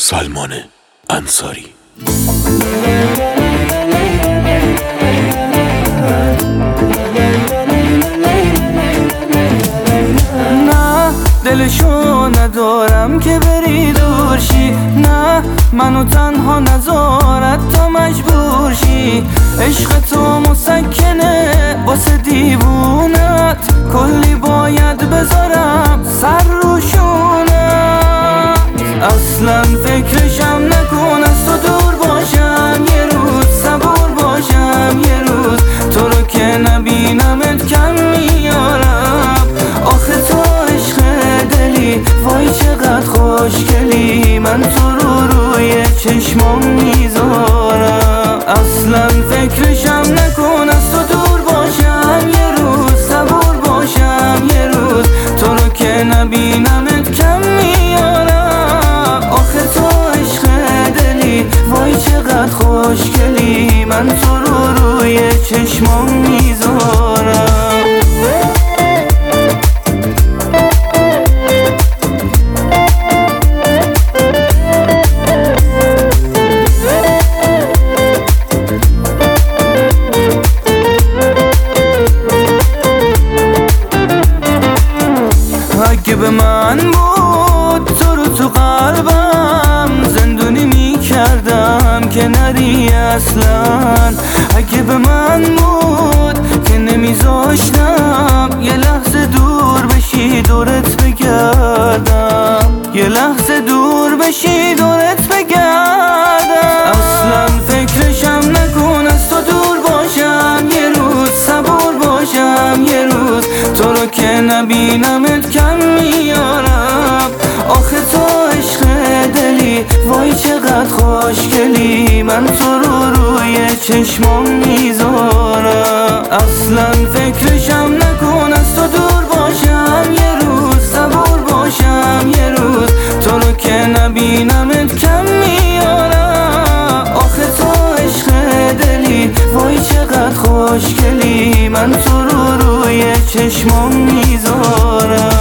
سلمان انصاری. نه دلشو ندارم که بری دورشی، نه منو تنها نذارد تا مجبور شی. عشق تو مسکنه واسه دیوونت، کلی باید بذارم سر روشونت. اصلا فکرشم نکن از تو دور باشم، یه روز صبور باشم، یه روز تو رو که نبینمت کم میارم. آخه تو عشق دلی، وای چقدر خوشگلی، من تو رو روی چشمام میذارم. اصلا فکرشم نکن از تو دور باشم، یه روز صبور باشم، یه روز تو رو که نبینمت کم میارم. آخه تو عشق دلی، وای چقدر خوشگلی، من تو رو روی چشمام میذارم. اگه به من بود تو رو تو قلبم زندونی میکردم که نری اصلا. اگه به من بود که نمیذاشتم یه لحظه دور بشی دورت بگردم، یه لحظه دور بشی دورت بگردم. اصلا فکرشم نکن از تو دور باشم، یه روز صبور باشم، یه روز تو رو که نبینمت کم میارم. آخه تو عشق دلی، وای چقدر خوشگلی، من تو رو روی چشمام میذارم. اصلا فکرشم نکن از تو دور باشم، یه روز صبور باشم، یه روز تو رو که نبینمت کم میارم. آخه تو عشق دلی، وای چقدر خوشگلی، من تو رو روی چشمام میذارم.